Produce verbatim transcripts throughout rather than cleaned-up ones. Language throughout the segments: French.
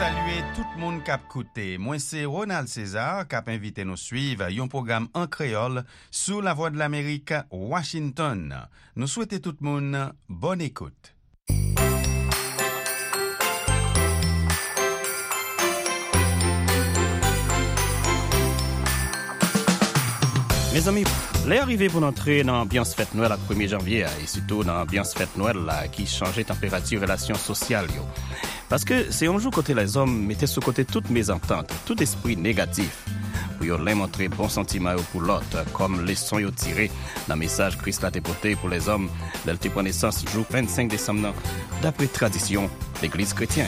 saluer tout le monde qui a écouté. Moi, c'est Ronald César qui a invité nous suivre un programme en créole sous la voix de l'Amérique, Washington. Nous souhaitons tout le monde bonne écoute. Mes amis, l'arrivée pour entrer dans l'ambiance fête Noël le premier janvier et surtout dans l'ambiance fête Noël là, qui changeait température relations sociales. Yo. Parce que c'est un jour côté les hommes mettaient sous côté toutes mes ententes, tout esprit négatif. Pour yo les montrer bon sentiment pour l'autre, comme les sons yo tirés dans le message Christ l'a déporté pour les hommes, dès le point naissance jour vingt-cinq décembre d'après tradition l'église chrétienne.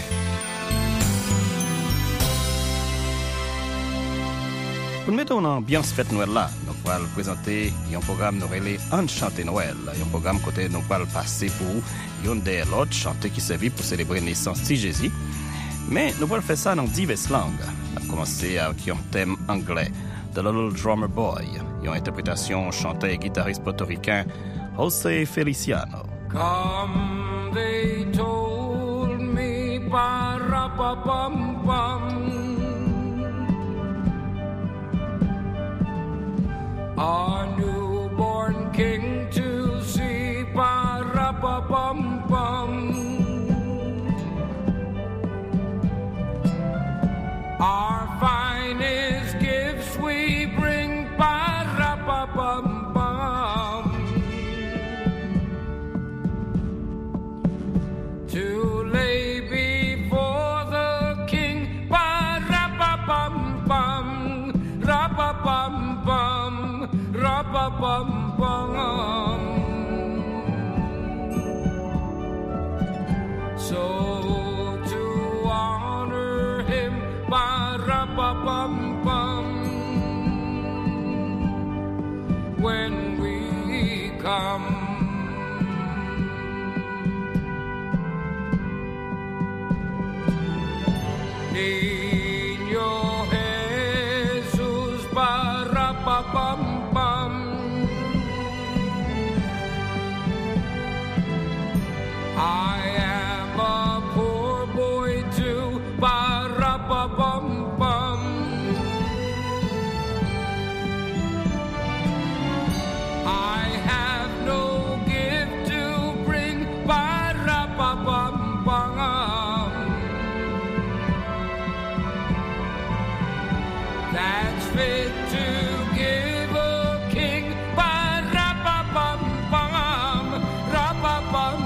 Pour nous mettre en ambiance fête Noël là, nous allons présenter un programme nous relais Enchanté Noël, un programme côté nous allons passer pour une des l'autre chanter qui servit pour célébrer la naissance de Jésus. Mais nous allons faire ça dans diverses langues. On va commencer avec un thème anglais, The Little Drummer Boy, une interprétation chanteur et guitariste portoricain José Feliciano. Come, they told me, ba-ra-ba-bum-bum. Our newborn king to see, ba-ra-ba-bum-bum. Our finest gifts we bring, ba-ra-ba-bum-bum. To lay before the king, ba-ra-ba-bum-bum, ra-ba-bum-bum. Ra-ba-bum-bum. So to honor him, ba-ra-ba-bum-bum, when we come. Niño Jesus, ba-ra-ba-bum. I am a poor boy too, ba-ra-ba-bum-bum. I have no gift to bring, ba-ra-ba-bum-bum. That's fit to give a king, ba-ra-ba-bum-bum, ra-ba-bum.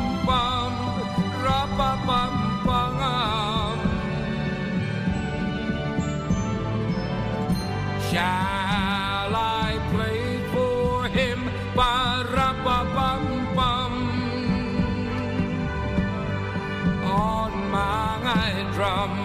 Shall I play for him, ba-ra-ba-bum-bum, on my drum?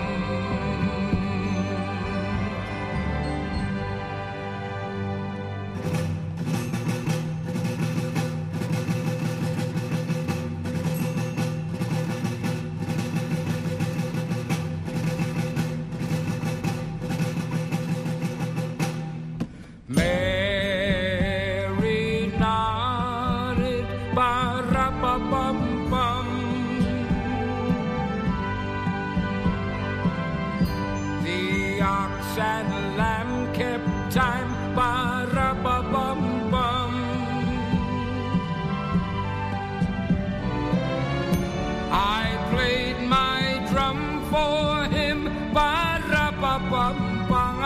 And lamb kept time, ba-ra-ba-bum-bum. I played my drum for him, ba-ra-ba-bum-bum.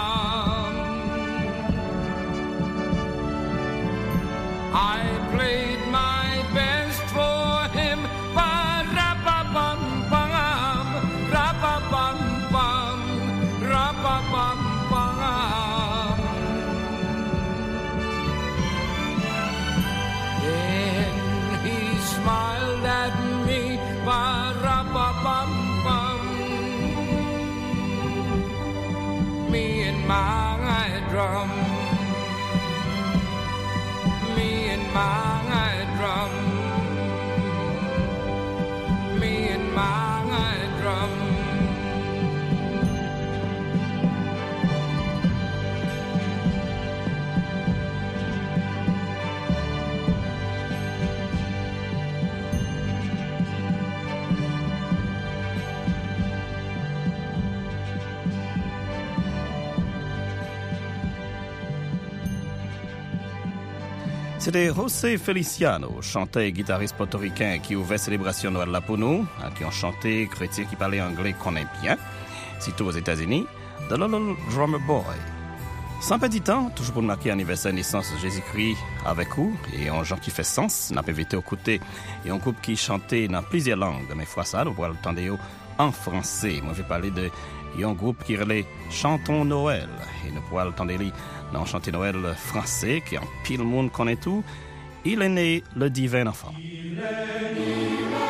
I played my best for him, ba-ra-ba-bum-bum, ra-ba-bum-bum. Ra-ba-bum-bum. Then he smiled at me, ba-ra-ba-bum-bum. Me and my drum, me and my drum, me and my drum. C'était José Feliciano, chanteur et guitariste portoricain qui ouvrait célébration Noël là pour nous, qui ont chanté chrétien qui parlait anglais qu'on aime bien, surtout aux États-Unis, The Little Drummer Boy. Sans petit temps, toujours pour marquer l'anniversaire de naissance de Jésus-Christ avec vous, et un genre qui fait sens, n'a pas invité aux côtés, et un groupe qui chantait dans plusieurs langues, mais fois ça, nous pourrons l'entendre en français. Moi, je vais parler de un groupe qui relait Chantons Noël, et nous pourrons l'entendre dans Chanter Noël français, qui en pile monde connaît tout. Il est né le divin enfant. Il est né.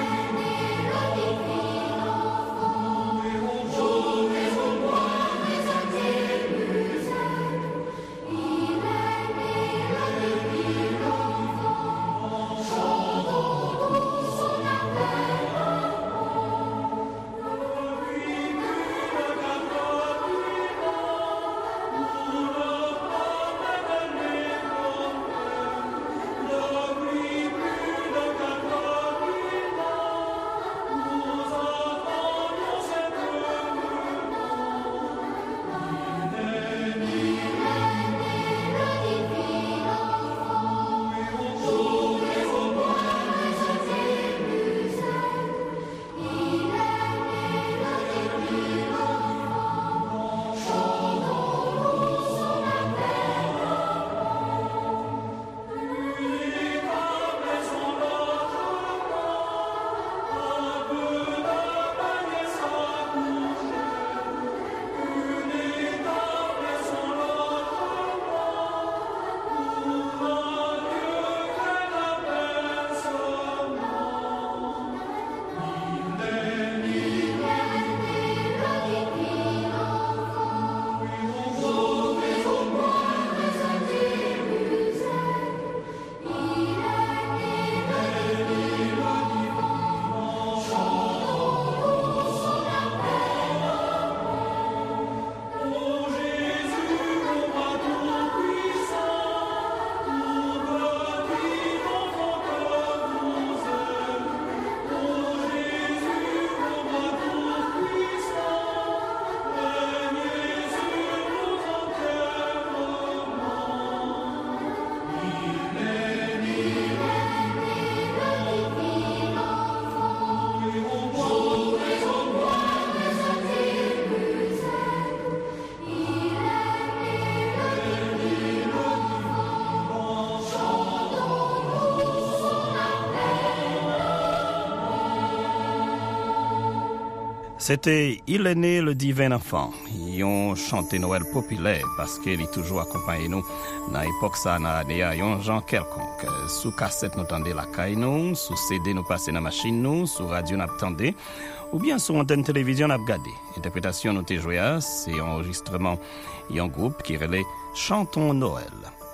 C'était Il est né le divin enfant. Ils ont chanté Noël populaire parce qu'il est toujours accompagné nous. Dans l'époque, ça n'a pas un genre quelconque. Sous cassette, nous tendez la caille, nous. Sous C D, nous passez dans la machine, nous. Sous radio, nous attendez. Ou bien sur antenne télévision, nous regardé. Interprétation, nous t'es joué, c'est enregistrement. Il y a un groupe qui relait Chantons Noël.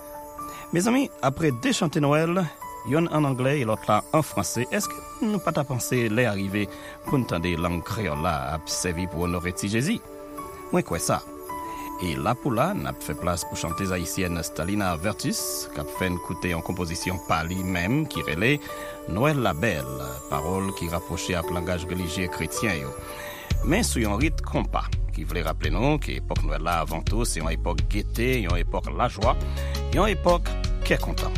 Mes amis, après deux chanter Noël, yon en anglais et l'autre là en français. Est-ce que nous pas pensé les arriver pour entendre langue créole là à servir pour honorer Jésus? Moi quoi ça? Et là pour là, n'a fait place pour chanter haïtienne Stalina Vertus, qui a fait écouter en composition par lui-même qui relait Noël la belle, parole qui rapprochait à langage religieux chrétien yo. Mais sur un rite compas qui voulait rappeler nous que l'époque Noël là avant tout c'est une époque gaieté, une époque la joie, une époque qui est content.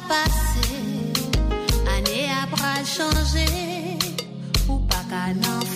Changer ou pas qu'à n'en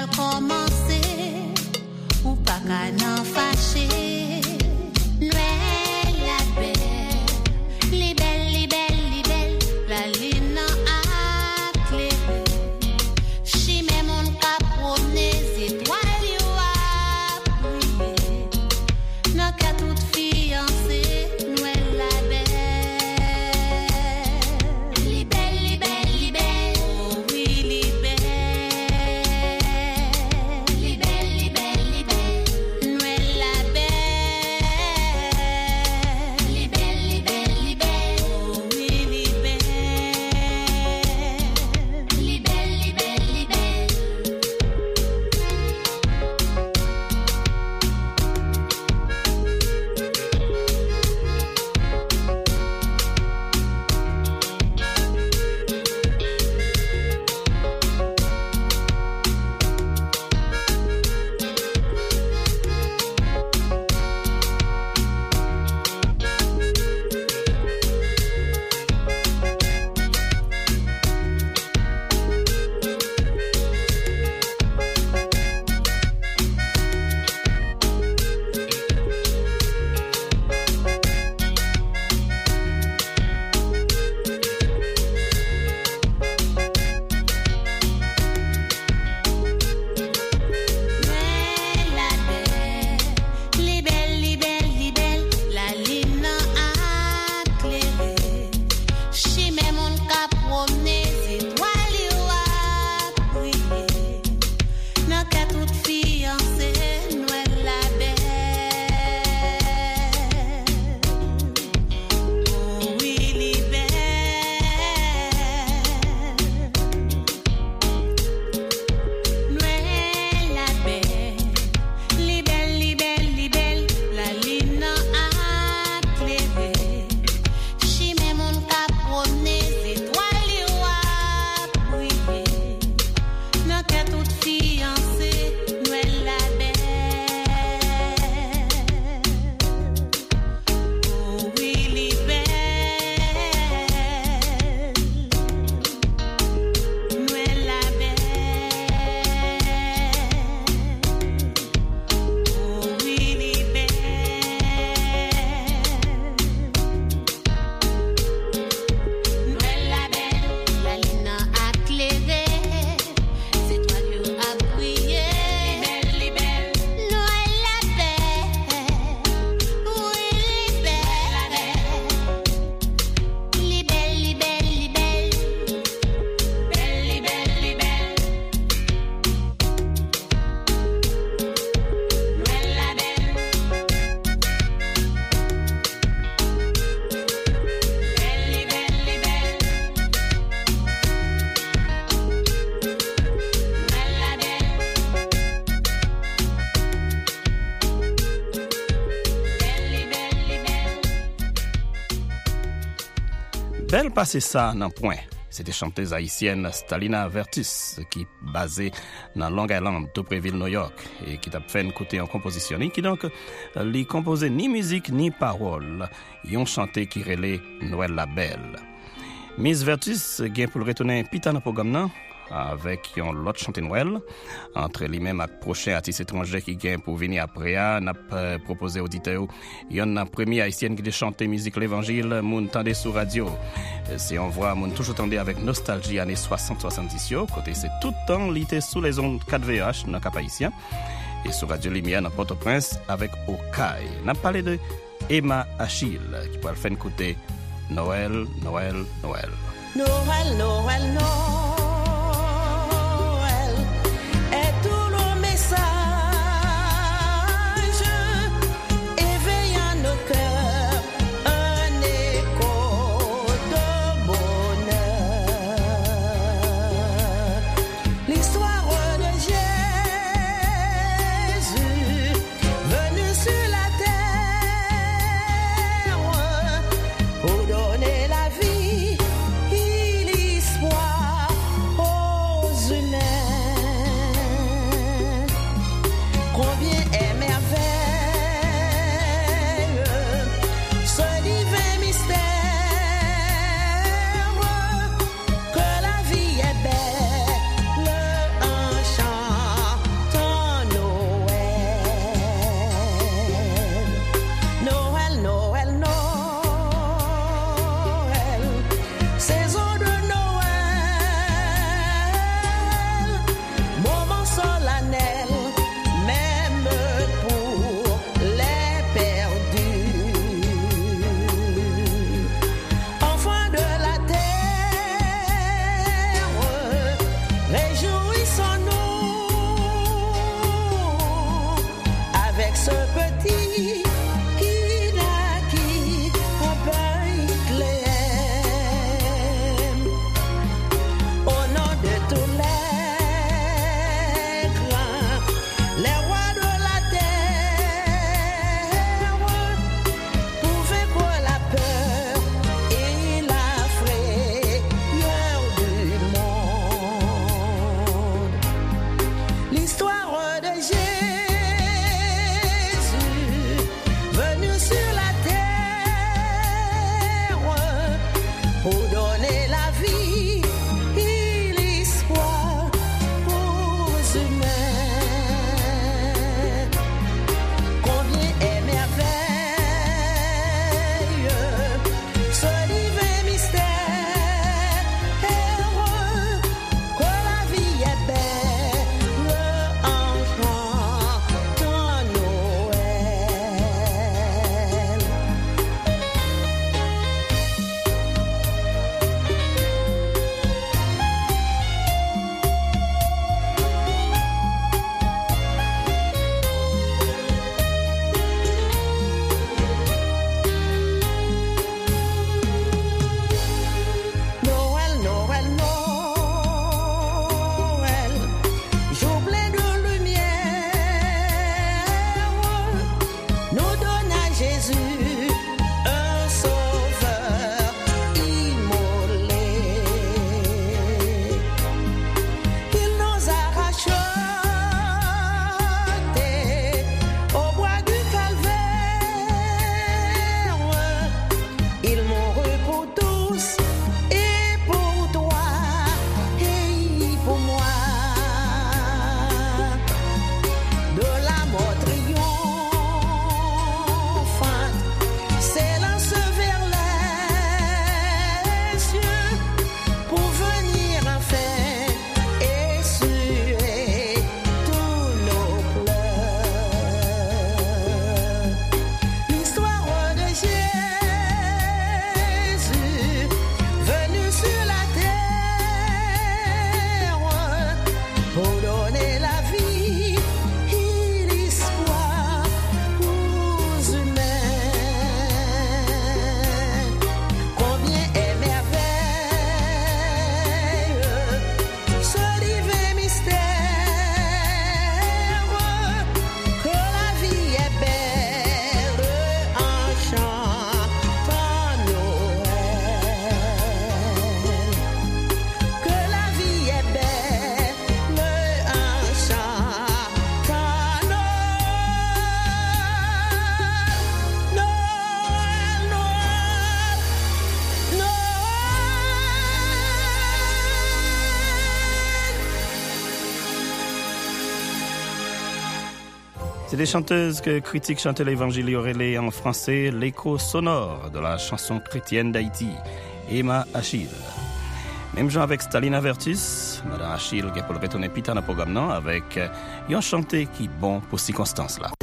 commencé, ou pas qu'à n'en fâcher. Noël la belle, li belle, li belle, li belle, la lune a clairé. Chimé mon cap promener, étoiles yo a briller. N'a qu'à toute fiancée, Noël la belle. Li belle, li belle, li belle, oh oui, li belle. Li belle, li belle, li belle, Noël la belle. Li belle, li belle, li belle, oh oui, li belle. Li belle, li belle, li belle. Noël la belle, li belle, li belle, li belle, la lune a clairé. Chimé mon cap promener, étoiles yo a briller. N'a qu'à toute fiancée, Noël la belle. Oh oui, li belle. Noël la belle, li belle, li belle, li belle, la lune a clairé. Chimé mon cap promener, étoiles yo a briller. N'a qu'à toute fiancée, Noël la belle. Oh oui, li belle. Noël la belle. Oh oui, li belle. Noël la belle, la lune a clairé. C'est toi qui as brillé. Li belle, li belle. Noël la belle. Oui, li belle, la belle. Li belle, li belle, li belle. Belle, li belle, li belle. Noël la belle. Belle, li belle, li belle. Noël la belle. Belle, li belle, li belle. Belle passé ça dans point. C'était chanteuse haïtienne Stalina Vertus qui basée dans Long Island, Topreville, New York et qui t'a fait une côté en composition qui donc lui composait ni musique ni parole. Ils ont chanté qui relait Noël la belle. Miss Vertus gain pour le retourner pita dans programme nan avec yon l'autre chanté Noël entre lui-même et prochain artiste étranger qui gain pour venir après n'a euh, proposé auditeur yon la première haïtienne qui de chanter musique l'évangile moun tande sur radio. Si on voit moun toujours tande avec nostalgie années soixante soixante-dix yo côté c'est tout le temps lité sous les ondes quatre V H dans cap haïtien et sur Radio Lumière dans Port-au-Prince avec Okaï. N'a parlé de Emma Achille qui pourra le faire écouter Noël, Noël, Noël. Noël, Noël, Noël est tout le message éveillant nos cœurs un écho de bonheur. L'histoire de Jésus venu sur la terre pour donner la vie, l'espoir C'est des chanteuses que critiques chantaient l'évangile orélé en français, l'écho sonore de la chanson chrétienne d'Haïti, Emma Achille. Même genre avec Staline Avertus, Madame Achille qui est pour le retourner pita dans le programme non, avec un chanté qui bon pour circonstances là.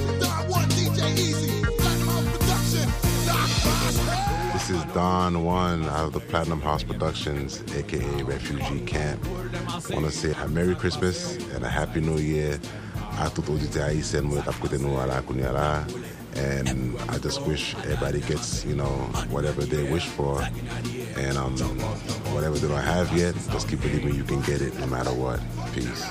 This is Don One out of the Platinum House Productions, aka Refugee Camp. I want to say a Merry Christmas and a Happy New Year. À tout auditeur haïtien moi t'a côté nous à la Kounyala, and I just wish everybody gets, you know, whatever they wish for, and um whatever they don't have yet, just keep believing you can get it no matter what. Peace.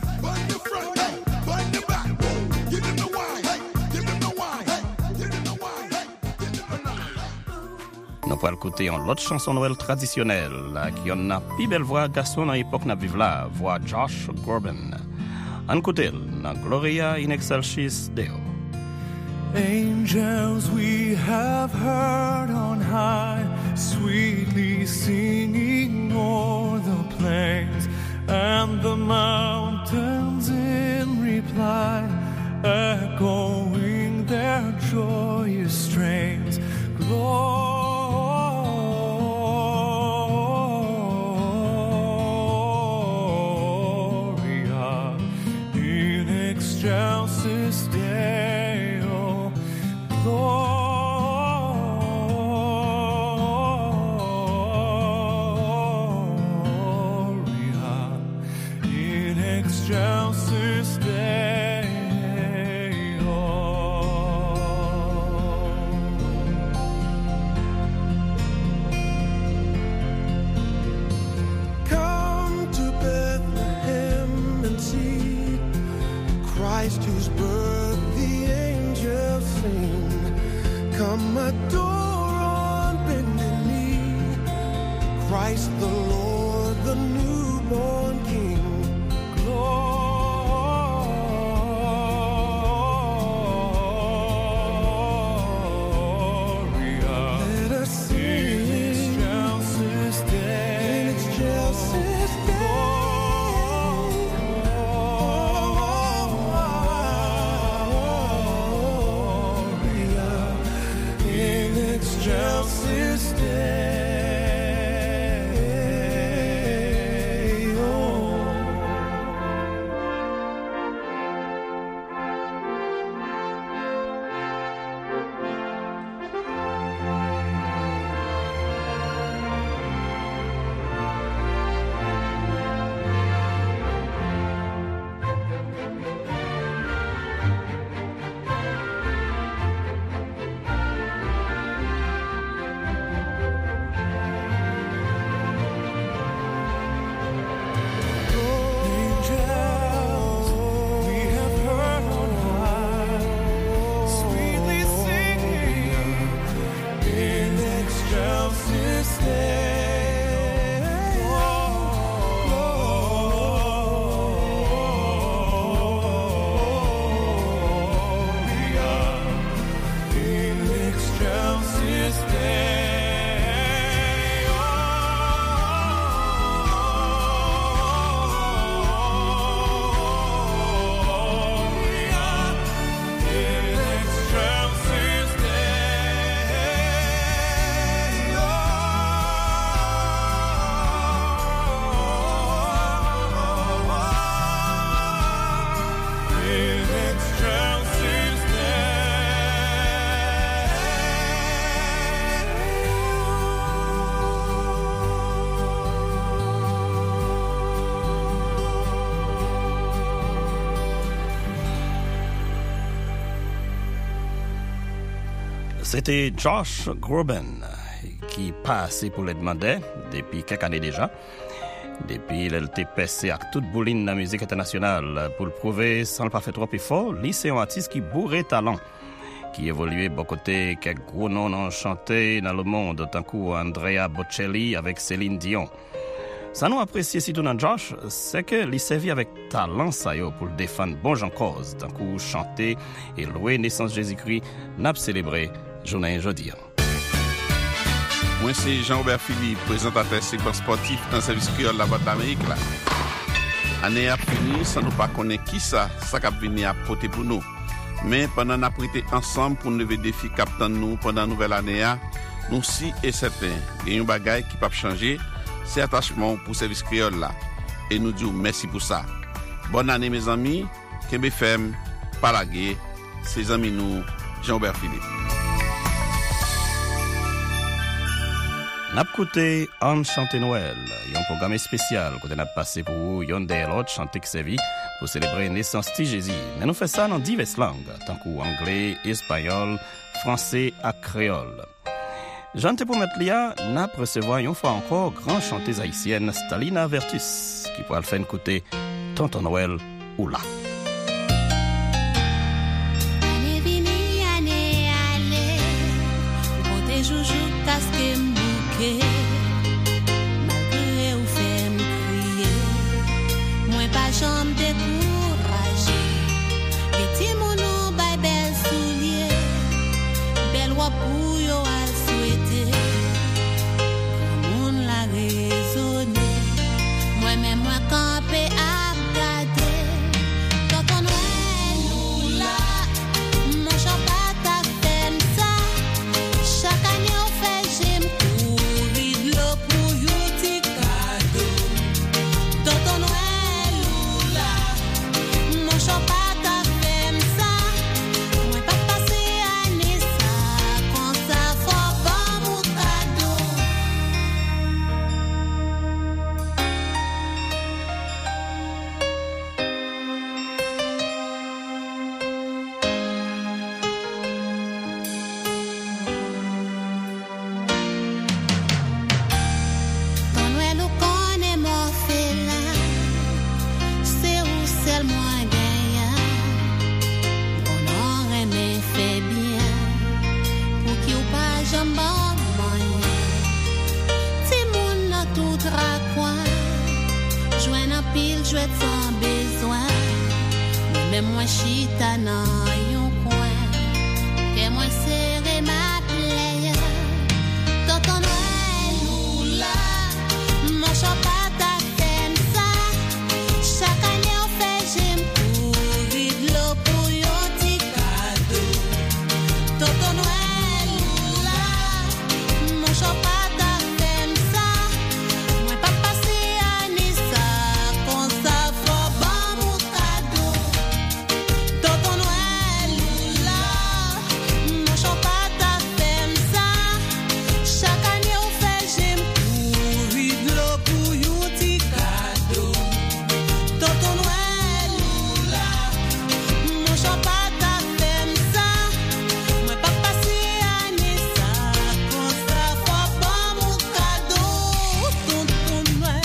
Nous pourrons écouter en l'autre chanson Noël traditionnelle, qui en a plus belle voix garçon dans l'époque n'a vive là, voix Josh Groban. En écoutez, dans Gloria in Excelsis Deo. Angels we have heard on high, sweetly singing o'er the plains, and the mountains in reply, echoing their joyous strains. Gloria in excelsis Deo. Gloria in excelsis Deo. Come to Bethlehem and see Christ whose birth the angels sing. Come adore on bended knee Christ the Lord, the newborn King. Gloria, let us sing in excelsis Deo. In excelsis Gloria in excelsis Deo. Angels we have heard on high, sweetly singing in excelsis Gloria in excelsis C'était Josh Groban qui passait pour le demander depuis quelques années déjà. Depuis, il était passé à toute bouline de la musique internationale pour le prouver sans le pas faire trop effort. Lui, c'est un artiste qui bourrait talent, qui évoluait beaucoup côté quelques gros noms ont chanté dans le monde, tant que Andrea Bocelli avec Céline Dion. Ça nous apprécie si tout dans Josh, c'est que il servi avec talent ça yo pour défendre bon gens cause, tant que chanter et louer naissance Jésus-Christ, n'a célébré journée aujourd'hui. Moi, c'est Jean-Robert Philippe, présentateur segment sportif dans le service créole de la Voix d'Amérique. Année a fini, sans nous pas connaître qui ça, ça a venu à porter pour nous. Mais pendant nous prêté ensemble pour nous lever défi captain nous pendant nouvelle année, nous si et certain, il y a un bagage qui peut changer, c'est attachement pour service créole là. Et nous disons merci pour ça. Bonne année mes amis, Kembe F M, Palagé, ses amis nous, Jean-Aubert Philippe. N'a pas écouté On Chante Noël, un programme spécial qu'on a passé pour vous, yon des autres chanter qui sévit pour célébrer la naissance de Jésus. Mais nous faisons ça dans diverses langues, tant qu'anglais, espagnol, français et créole. Jean te pour mettre là, n'a recevoir une fois encore grand chanteuse haïtienne Stalina Vertus, qui pourra le faire écouter Tonton Noël ou là. Année vini, année allée, comptez joujou, casque mbouquet, malgré ou fait m'crier, moi pas jambe découragée, les petits monos bay bel soulier, bel roi pour yo al souhaiter, grand moun la raisonner, moi-même moi campé à moi chita nan yon coin que moi serré ma plaie Tonton Noël ou là mon chapat ta fait ça chaque année on fait j'aime pour vide l'eau pour yon petit cadeau Tonton Noël ou là mon chapat ta fait ça moi pas passer année ça comme ça faut bon mon cadeau Tonton Noël ou là mon chapat ta fait ça chaque année on fait j'aime pour vide l'eau pour yon petit cadeau Tonton Noël ou là mon chapat ta fait ça moi pas passer année ça comme ça faut bon mon cadeau Tonton Noël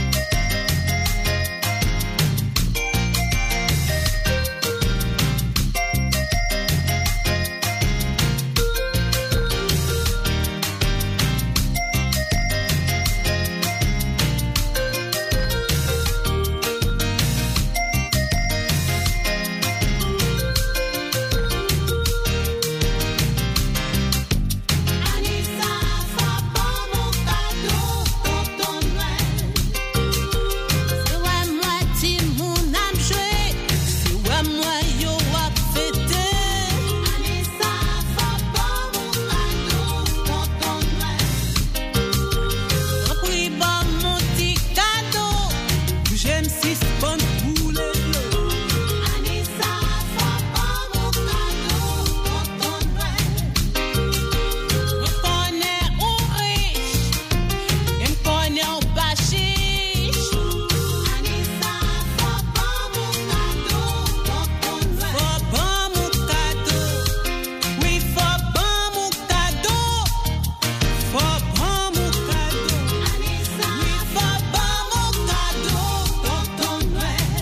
Anissa faut bon mon cadeau Tonton Noël c'est ouais moi ti moun ap joué c'est ouais moi yo ap fêté Anissa faut bon mon cadeau Tonton Noël repris bon mon petit cadeau j'aime six bonnes poules bleues Anissa faut bon mon cadeau Tonton Noël me connais ou riche et me connais ou pas chiche Anissa faut bon mon cadeau Tonton Noël faut bon mon cadeau oui faut bon mon cadeau faut bon mon cadeau Anissa oui faut bon mon cadeau Tonton Noël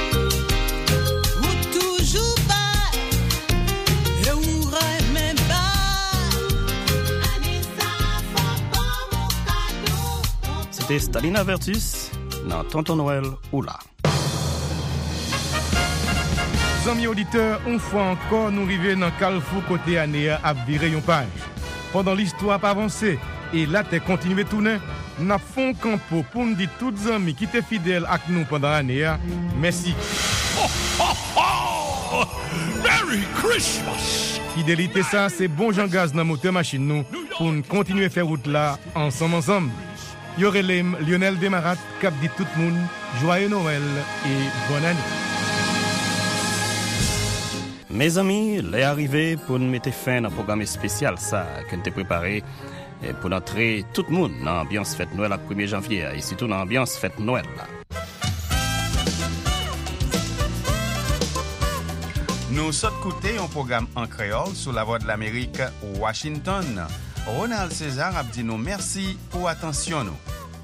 ou toujours pas et ou même pas Anissa faut bon mon cadeau C'était Stalina Vertus dans Tonton Noël ou là. Amis auditeurs, une fois encore, nous arrivons dans Carrefour côté année à virer une page. Pendant l'histoire pas avancée et là t'es continué tourner, n'a font campo pour nous dire toutes les amis qui étaient fidèles avec nous pendant l'année. Merci. Ho, ho, ho! Oh, Merry Christmas! Fidélité ça, c'est bon Jean Gaz dans moteur machine nous pour nous continuer faire route là ensemble ensemble. Yorelem Lionel Demarat cap dit tout le monde joyeux Noël et bonne année. Mes amis, l'est arrivé pour nous mettre fin à un programme spécial ça que nous avons préparé pour entrer tout le monde dans l'ambiance fête Noël le premier janvier et surtout dans l'ambiance fête Noël là. Nous sommes écoutés un programme en créole sur la voix de l'Amérique, Washington. Ronald César a dit nous merci pour attention nous.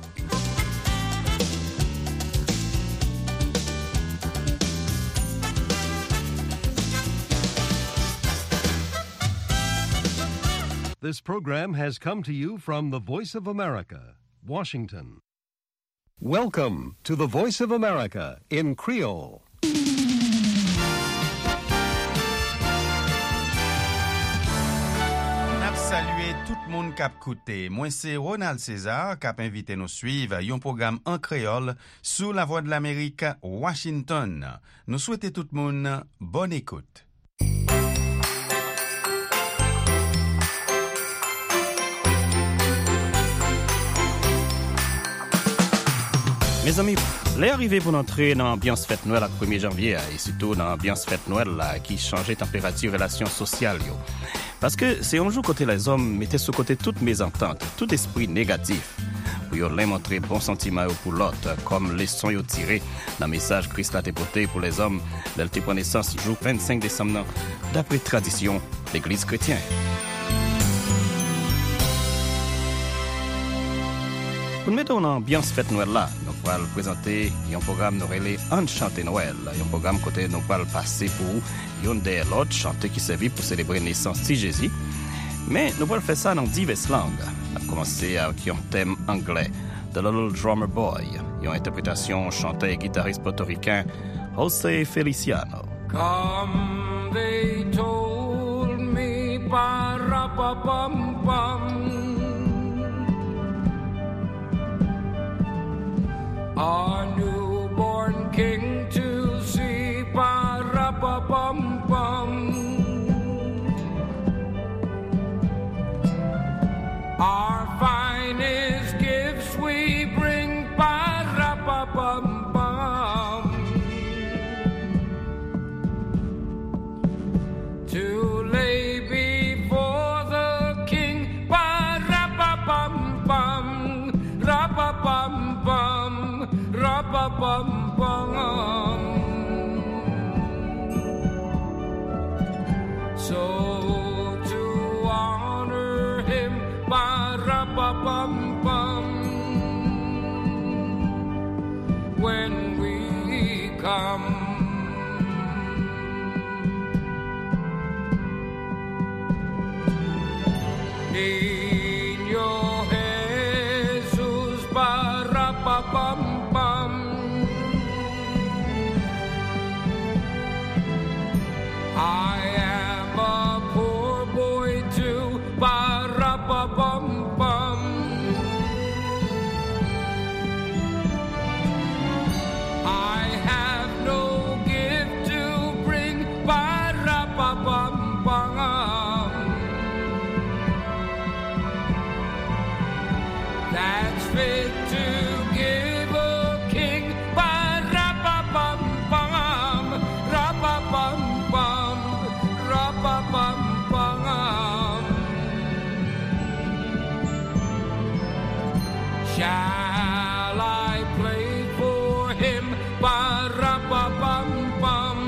This program has come to you from the Voice of America, Washington. Welcome to the Voice of America in Creole. Saluer tout le monde qui a écouté. Moi, c'est Ronald César qui a invité nous suivre un programme en créole sous la voix de l'Amérique, Washington. Nous souhaitons tout le monde bonne écoute. Mes amis, l'est arrivé pour entrer dans l'ambiance fête Noël le premier janvier et surtout dans l'ambiance fête Noël là, qui changeait température relations sociales. Yo. Parce que c'est un jour côté les hommes mettaient sur côté toutes mésententes, tout esprit négatif. Pour yo les montrer bon sentiment pour l'autre, comme les sons yo tirés dans le message Christ a déporté pour les hommes dès le naissance jour vingt-cinq décembre d'après tradition l'église chrétienne. Pour nous mettre en ambiance fête Noël là, nous pourrons présenter un programme nous relais Enchanté Noël, un programme côté nous pourrons passer pour une des l'autre chanter qui servit pour célébrer la naissance de Jésus. Mais nous pourrons faire ça dans diverses langues. On a commencé avec un thème anglais, The Little Drummer Boy, une interprétation chanteur et guitariste portoricain José Feliciano. Come, they told me, ba-ra-ba-bum-bum. Our newborn king to see, ba-ra-ba-bum-bum. Our finest gifts we bring, ba-ra-ba-bum-bum. To lay before the king, ba-ra-ba-bum-bum, ra-ba-bum-bum. Ra-ba-bum-bum. So to honor him, ba-ra-ba-bum-bum, when we come. Niño Jesus, ba-ra-ba-bum. I am a poor boy too, ba-ra-ba-bum-bum. I have no gift to bring, ba-ra-ba-bum-bum. That's fit to give a king, ba-ra-ba-bum-bum, ra-ba-bum. Shall I play for him, ba-ra-ba-bum-bum,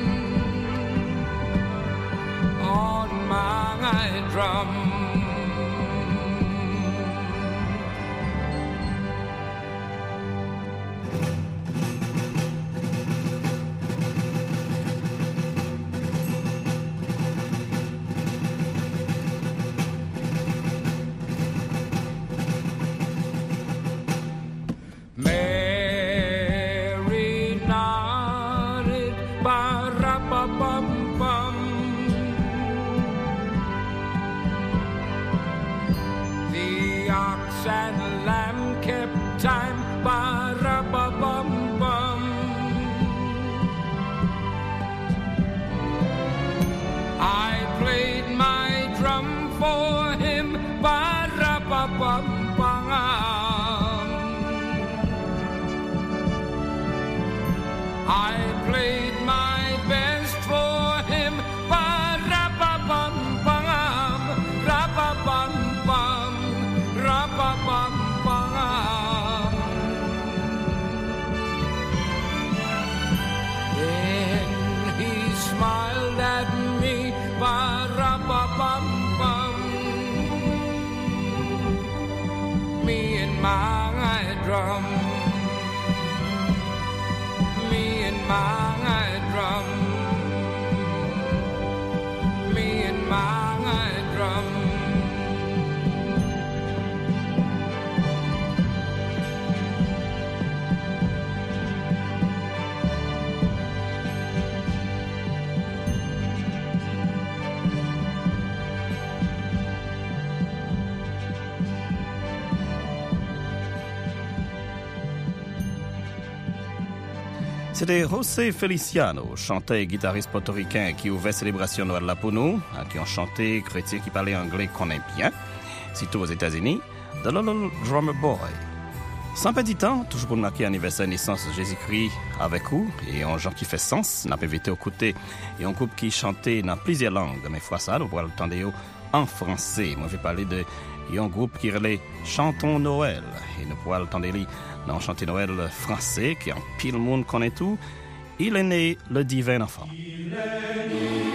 on my drum? Mary nodded, ba-ra-ba-bum-bum. C'était José Feliciano, chanteur et guitariste portoricain qui ouvrait célébration Noël là pour nous, qui ont chanté chrétien qui parlait anglais qu'on aime bien, surtout aux États-Unis, The Little Drummer Boy. Sans petit temps, toujours pour marquer l'anniversaire de naissance de Jésus-Christ avec vous, et un genre qui fait sens, n'a pas invité au côté, et un groupe qui chantait dans plusieurs langues, mais fois ça, nous pourrons l'entendre en français. Moi, je vais parler de un groupe qui relait Chantons Noël, et nous pourrons l'entendre dans Chanter Noël français, qui en pile monde connaît tout. Il est né le divin enfant. Il est né.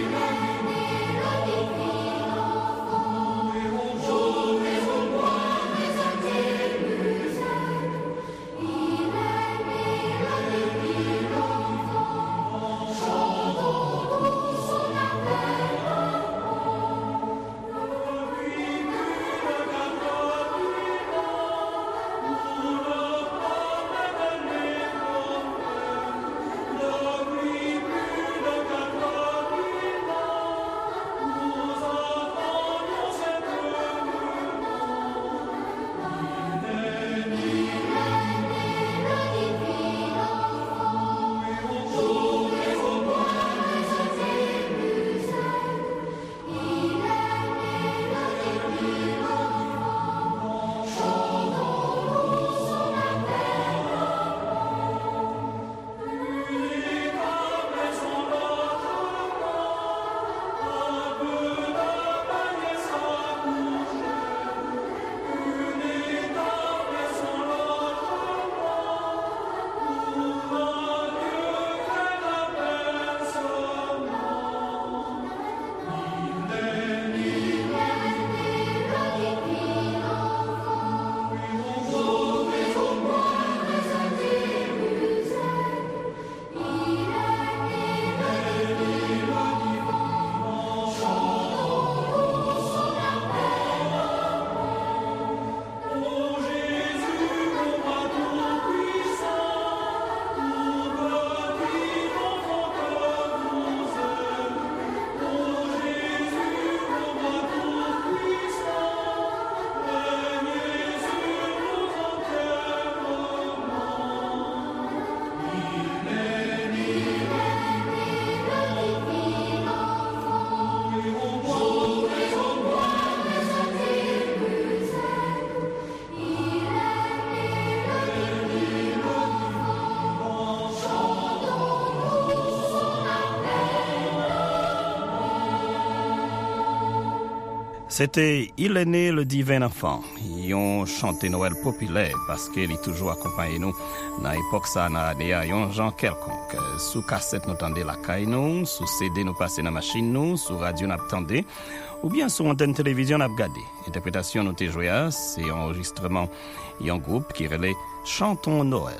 C'était Il est né le divin enfant. Ils ont chanté Noël populaire parce qu'il est toujours accompagné nous. Dans l'époque, ça n'a pas un genre quelconque. Sous cassette, nous tendez la caille, nous. Sous C D, nous passez dans la machine, nous. Sous radio, nous attendez. Ou bien sur antenne télévision, nous regardé. Interprétation, nous t'es joué, c'est enregistrement. Il y a un groupe qui relait Chantons Noël.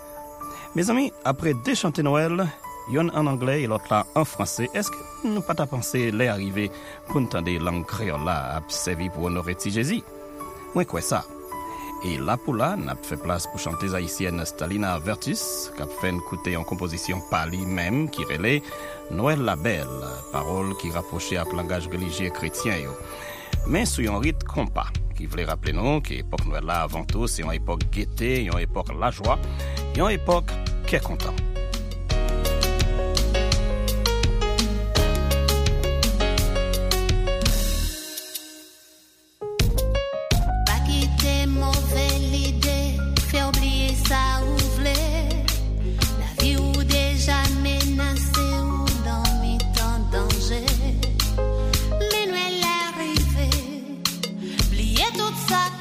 Mes amis, après deux chanter Noël, il y en a en anglais et l'autre là en français. Est-ce que nous pas ta pensé les arriver pour entendre langue créole là à servir pour honorer Jésus? Moi quoi ça? Et là pour là, n'a fait place pour chanter haïtienne Stalina Vertus, qui a fait écouter en composition par lui-même qui relait Noël la belle, parole qui rapprochait avec le langage religieux chrétien yo. Mais sous un rythme compas qui voulait rappeler nous que l'époque Noël là avant tout c'est une époque gaieté, une époque la joie, une époque qui est content.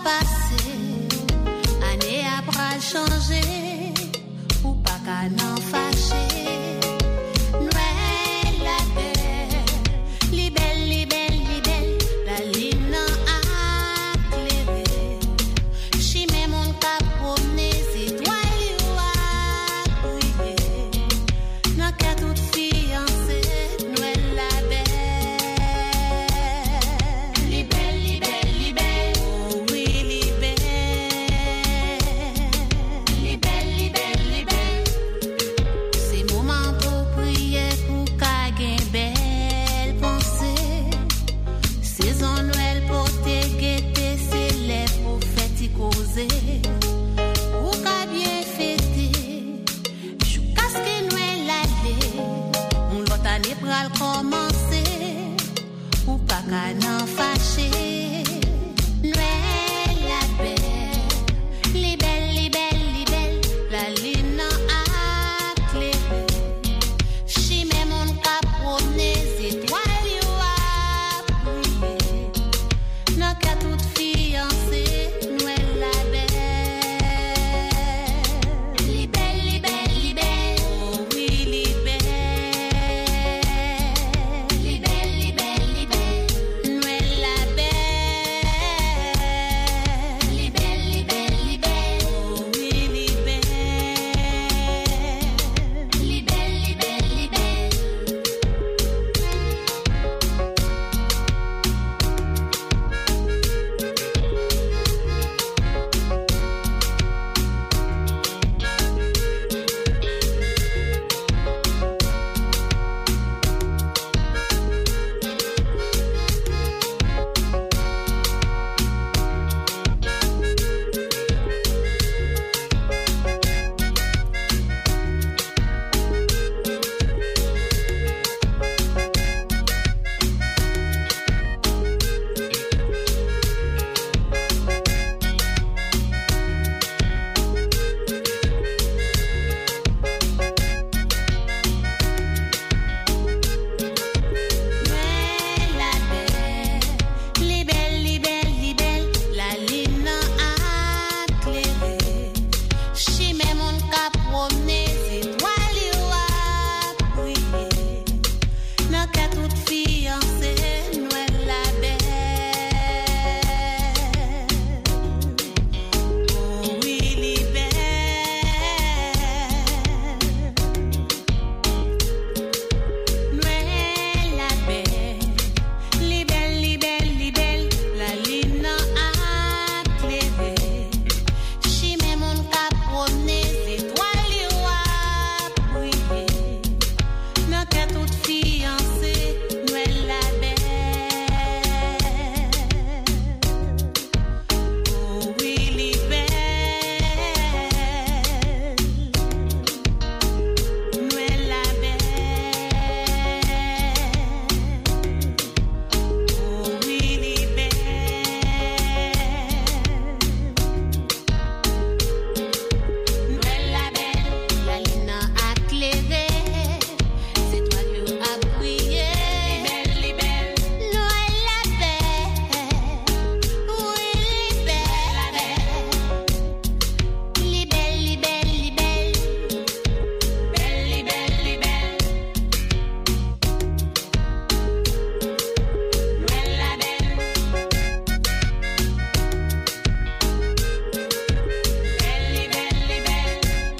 Changer ou pas qu'à n'en commencé, ou pas qu'à n'en fâcher. Noël la belle, li belle, li belle, li belle, la lune a clairé. Chimé mon cap promener, étoiles yo a briller. N'a qu'à toute fiancée, Noël la belle. Li belle, li belle, li belle, oh oui, li belle. Li belle, li belle, li belle, Noël la belle. Li belle, li belle, li belle, oh oui, li belle. Li belle, li belle, li belle. Noël la belle, li belle, li belle, li belle, la lune a clairé. Chimé mon cap promener, étoiles yo a briller. N'a qu'à toute fiancée, Noël la belle. Oh oui, li belle. Noël la belle, li belle, li belle, li belle, la lune a clairé. Chimé mon cap promener, étoiles yo a briller. N'a qu'à toute fiancée, Noël la belle. Oh oui, li belle. Noël la belle. Oh oui, li belle. Noël la belle, la lune a clairé. C'est toi qui as brillé. Li belle, li belle. Noël la belle. Oui, li belle, la belle. Li belle, li belle, li belle. Belle, li belle, li belle. Noël la belle. Belle, li belle, li belle.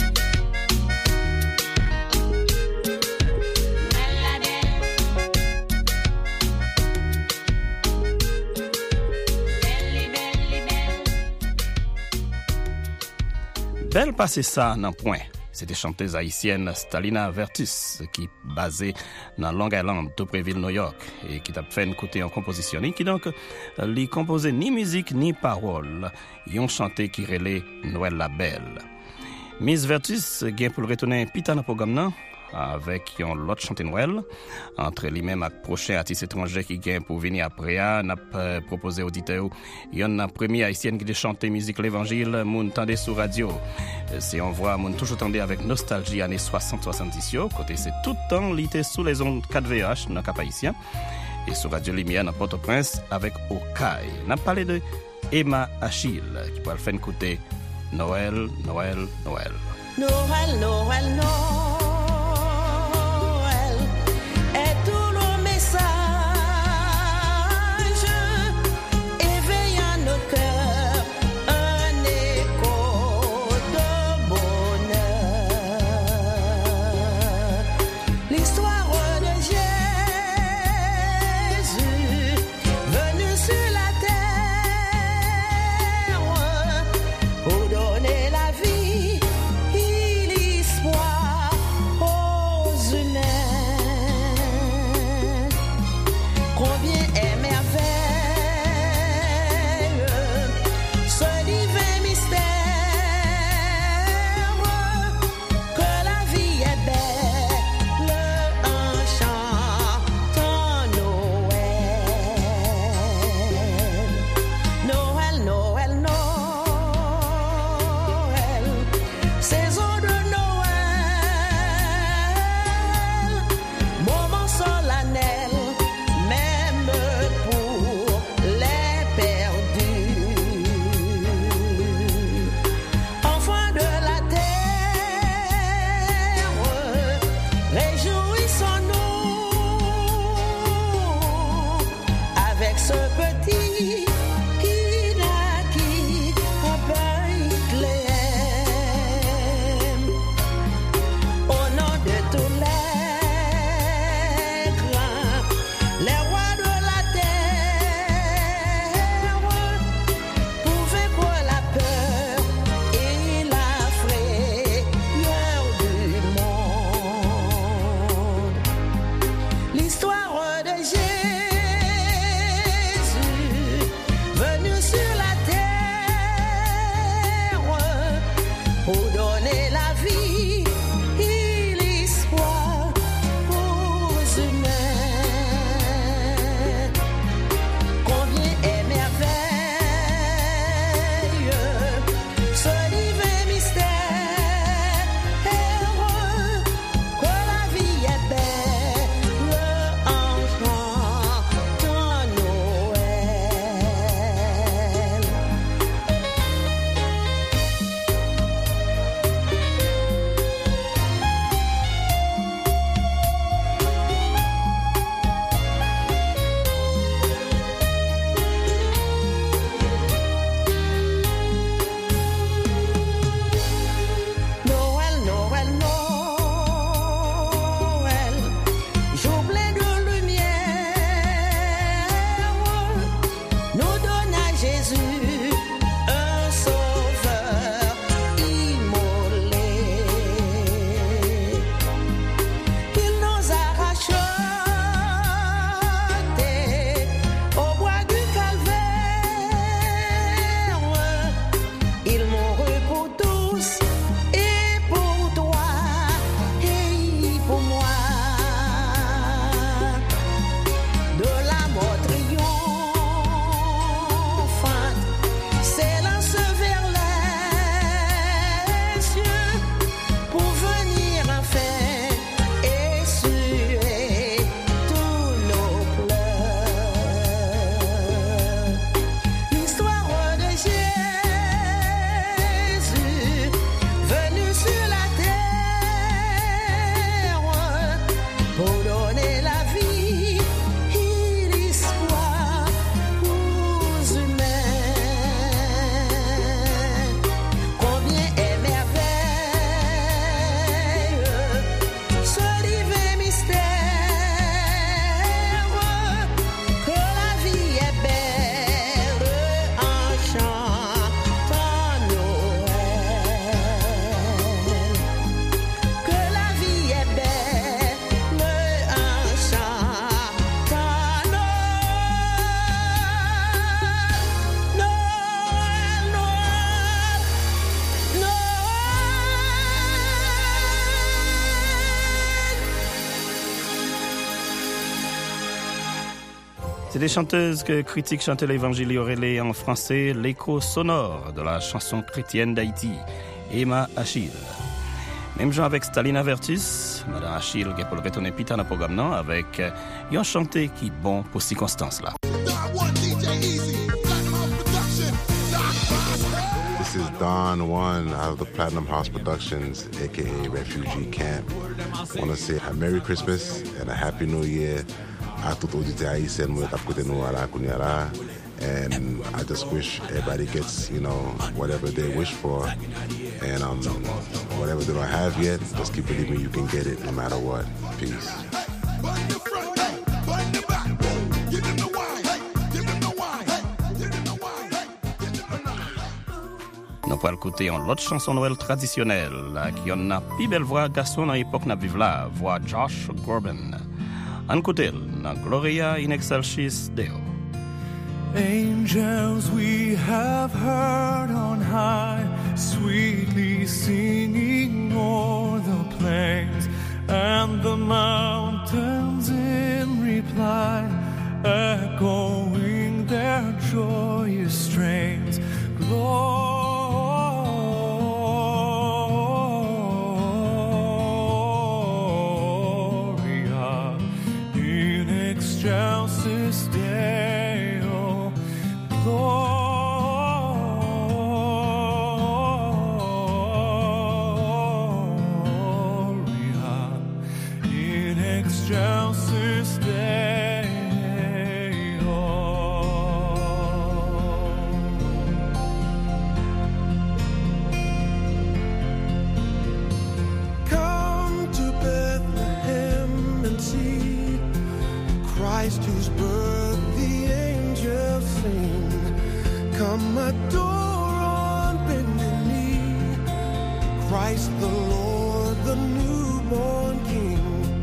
Noël la belle. Belle, li belle, li belle. Belle passé ça dans point. C'était chanteuse haïtienne Stalina Vertus qui basée dans Long Island, Topreville, New York et qui t'a fait une côté en composition qui donc lui composait ni musique ni parole. Ils ont chanté qui relait Noël la Belle. Miss Vertus gain pour le retourner pita dans programme nan avec yon l'autre chanté Noël entre lui-même avec prochain artiste étranger qui gain pour venir après n'a proposé auditeur yon a premier haïtienne qui de chanter musique l'évangile moun tendez sur radio c'est on voit moun toujours tendez avec nostalgie années soixante soixante-dix yo côté c'est tout le temps l'ité sous les ondes quatre V H dans cap haïtien et sur radio Lumière dans Port-au-Prince avec Okaï n'a parlé de Emma Achille qui pourra le faire écouter Noël Noël Noël Noël Noël Noël est tout le message éveille à nos cœurs un écho de bonheur. L'histoire de Jésus venu sur la terre pour donner la vie et l'espoir C'est des chanteuses que critiques chantaient l'évangile orélé en français, l'écho sonore de la chanson chrétienne d'Haïti, Emma Achille. Même genre avec Staline Avertis, Madame Achille qui pour le retourner pita dans le programme non, avec un chanté qui bon pour circonstances là. This is Don One out of the Platinum House Productions, aka Refugee Camp. I want to say a Merry Christmas and a Happy New Year. À tout auditeur haïtien moi t'a côté nous à la Kounyara, and I just wish everybody gets, you know, whatever they wish for, and um whatever they don't have yet, just keep believing you can get it no matter what. Peace. Nous pourrons écouter une autre chanson Noël traditionnelle qui en a plus belle voix garçon dans l'époque n'a vivre là, voix Josh Groban. En écoutez dans Gloria in excelsis Deo. Angels we have heard on high, sweetly singing o'er the plains, and the mountains in reply, echoing their joyous strains. Gloria in excelsis Deo. Gloria in excelsis Deo. Come to Bethlehem and see Christ whose birth the angels sing. Come adore on bended knee, Christ the Lord, the newborn King.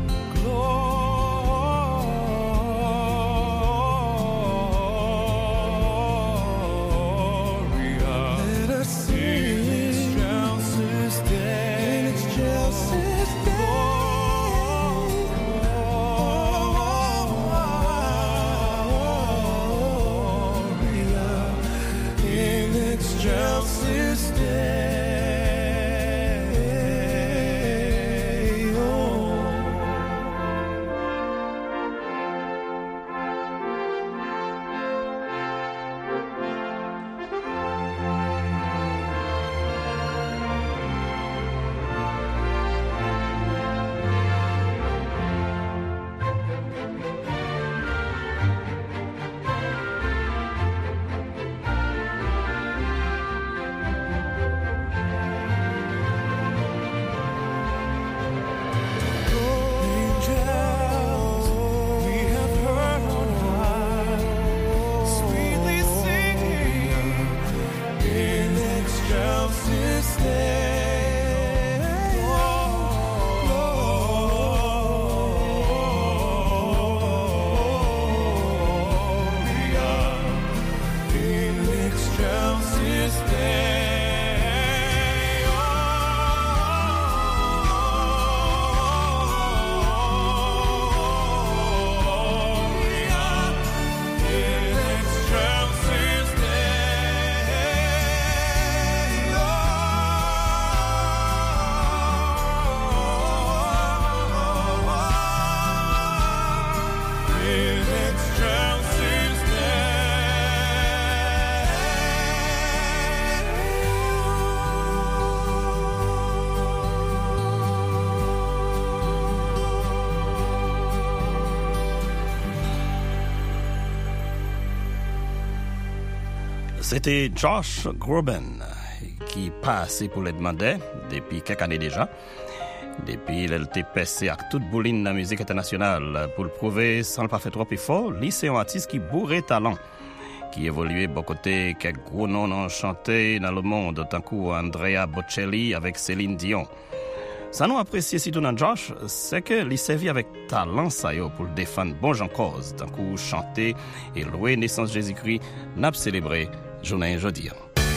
Gloria, let us sing in excelsis Deo. In excelsis excelsis Deo. C'était Josh Groban qui passait pour les demander depuis quelques années déjà. Depuis, il était passé à toute bouline de la musique internationale pour le prouver sans le pas faire trop effort. Lui, c'est un artiste qui bourrait talent, qui évoluait de côté quelques gros noms enchantés dans le monde, tant qu'Andrea Bocelli avec Céline Dion. Ça nous apprécie surtout dans Josh, c'est que il servi avec talent ça yo pour défendre bon Jean cause, tant qu'on chanter et louer naissance Jésus-Christ, n'a célébré journée jeudi.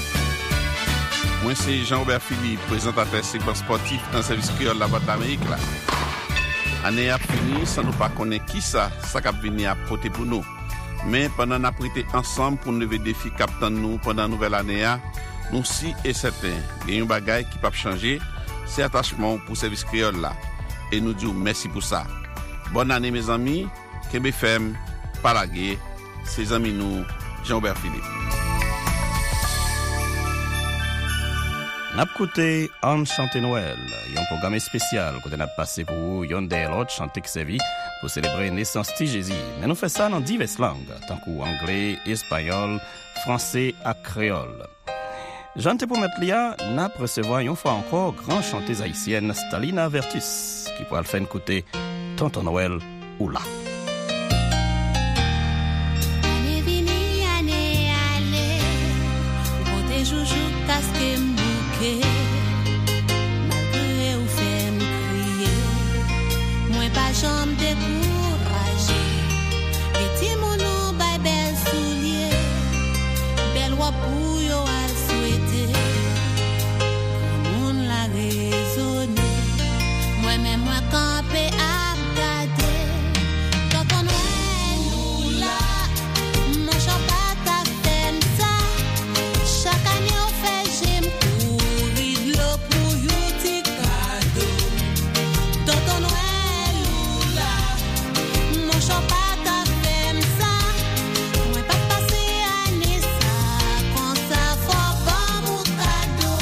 Moi c'est Jean-Robert Philippe, présentateur segment sportif dans le service créole la Voix de l'Amérique là. Année a fini, sans nous pas connaître qui ça, ça cap venir à porter pour nous. Mais pendant nous prêté ensemble pour lever défi captant nous pendant nouvelle année, nous si et certain, il y a un bagage qui peut changer, c'est attachement pour service créole là. Et nous disons merci pour ça. Bonne année mes amis, Kembe F M, Palagé, ses amis nous, Jean-Robert Philippe. N'a écouté Enchanté Noël, un programme spécial qu'on a passé pour vous, yon des autres chanter qui servi pour célébrer la naissance de Jésus. Mais nous faisons ça dans diverses langues, tant qu'anglais, espagnol, français et créole. J'en te pour mettre là, n'a recevoir une fois encore grand chanteuse haïtienne Stalina Vertus, qui pourra le faire écouter Tonton Noël ou là. Année vini, année allée, côté joujou, casque mbouquet, malgré ou fait m'crier, moi pas jambe découragée, et ti mounou bay bel soulier, bel wapou yo al souhaité, moun la raisonné, moi-même moi campé à regarder, Tonton Noël ou là, mon champagne ta fait ça, chaque année on fait j'aime courir de l'eau pour yon ti cadeau, Tonton Noël ou là, mon champagne ta fait ça, moi pas passer année ça, quand ça faut pas mon cadeau.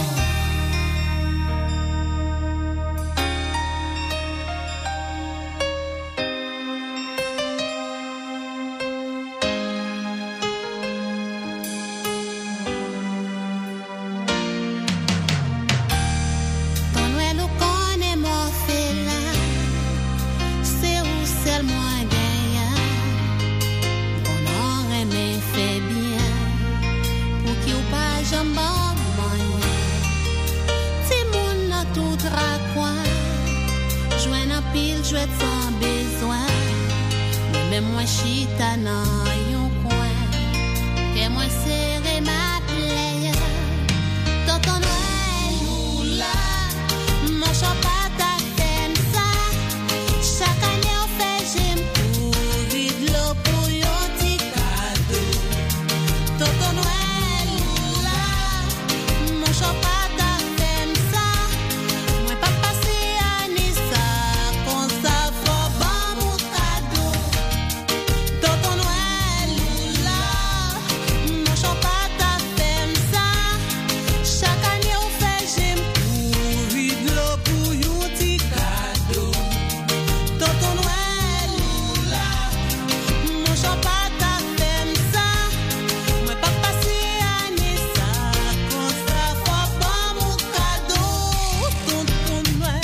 Ton Noël ou connaît mon félin, c'est où c'est le moins gagnant, on aurait mais fait bien, pour qui ou pas jambon moyen, si moun nan tout racoin, jouen en pile, jouet sans besoin, mais même moi chita nan yon coin, que moi serré ma plaie, Tonton Noël ou là, mon champagne ta fait ça, chaque année on fait j'aime courir de l'eau pour yon ti cadeau, Tonton Noël ou là, mon champagne ta fait ça, moi pas passer année ça, quand ça faut pas mon cadeau, Tonton Noël ou là, mon champagne ta fait ça, chaque année on fait j'aime courir de l'eau pour yon ti cadeau, Tonton Noël ou là, mon champagne ta fait ça, moi pas passer année ça, quand ça faut pas mon cadeau, Tonton Noël.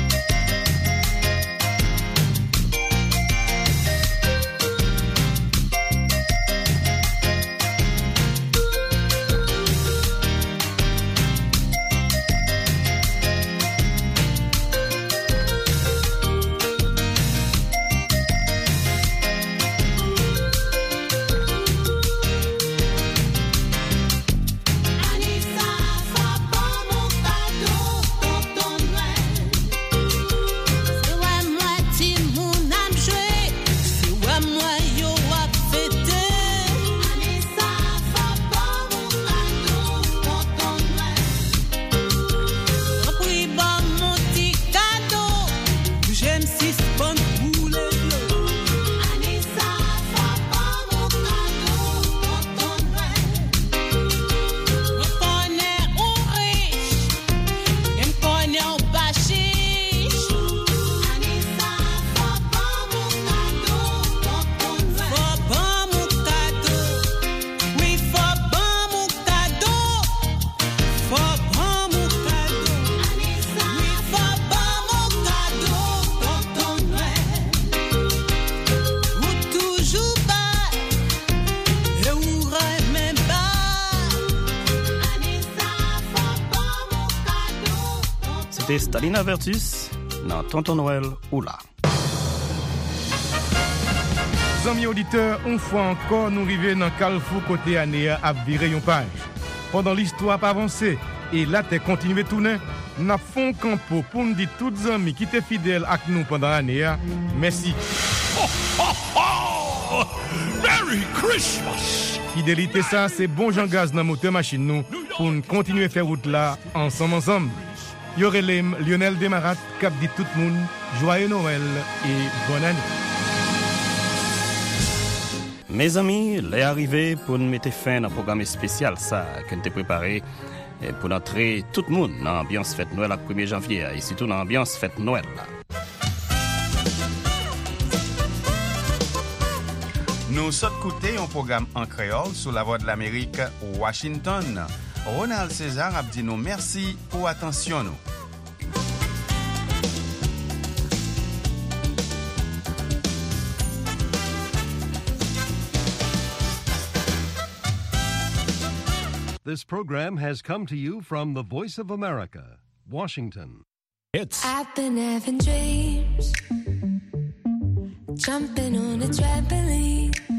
Année ça faut pas mon cadeau, Tonton Noël. C'est ouais moi ti moun ap joué, c'est ouais moi yo ap fêté. Année ça faut pas mon cadeau, Tonton Noël. Repris bon mon ti cadeau, j'aime six bonnes boules bleues. Année ça faut pas mon cadeau, Tonton Noël. Me connais ou riche, et me connais ou pas chiche. Année ça faut pas mon cadeau, Tonton Noël. Faut pas mon cadeau, oui faut pas mon cadeau, faut pas mon cadeau. Année ça oui faut pas mon cadeau, Tonton Noël. Ou toujours bas, et ou même bas. Année ça faut pas mon cadeau, Tonton. C'était Stalina Vertus dans Tonton Noël ou là. Amis auditeurs, une fois encore, nous arrivons dans Carrefour côté année à virer une page. Pendant l'histoire pas avancée et là t'es continué tourner, n'a font campo pour nous dire toutes les amis qui étaient fidèles avec nous pendant l'année. Merci. Oh, oh, oh! Merry Merry Christmas! Fidélité ça, c'est bon Jean Gaz dans moteur machine nous pour nous continuer faire route là ensemble ensemble. Yorelem Lionel Demarat cap dit tout le monde joyeux Noël et bonne année. Mes amis, l'est arrivé pour nous mettre fin à un programme spécial ça que nous avons préparé pour entrer tout le monde dans l'ambiance fête Noël le premier janvier et surtout dans l'ambiance fête Noël là. Nous sommes écoutés un programme en créole sous la voix de l'Amérique Washington. Ronald César a dit nous merci pour attention nous. This program has come to you from the Voice of America, Washington. It's I've been having dreams, jumping on a trampoline.